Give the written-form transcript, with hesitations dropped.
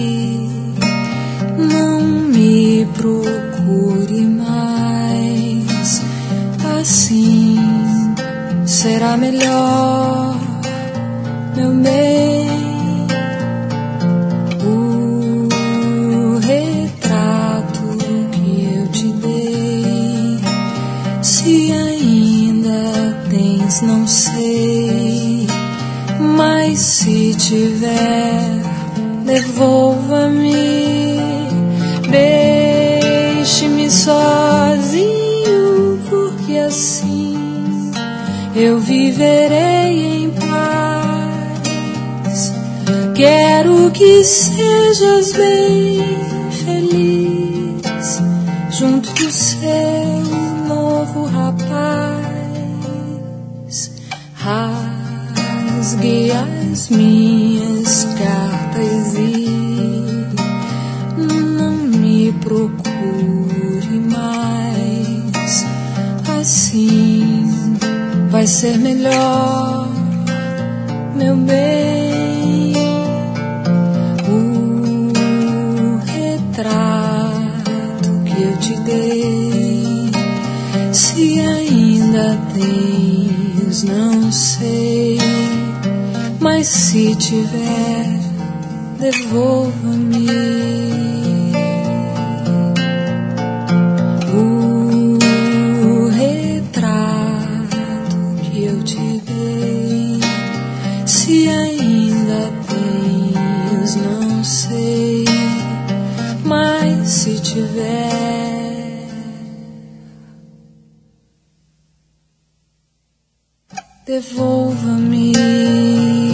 Não me procure mais, assim será melhor, meu bem. O retrato que eu te dei, se ainda tens, não sei, mas se tiver, devolva-me. Deixe-me sozinho, porque assim eu viverei em paz. Quero que sejas bem feliz junto do seu novo rapaz. Rasgue as minhas cartas e não me procure mais, assim vai ser melhor, meu bem. O retrato que eu te dei, se ainda tens, não sei, mas se tiver, devolva-me. O retrato que eu te dei, se ainda tens, não sei, mas se tiver, devolva-me.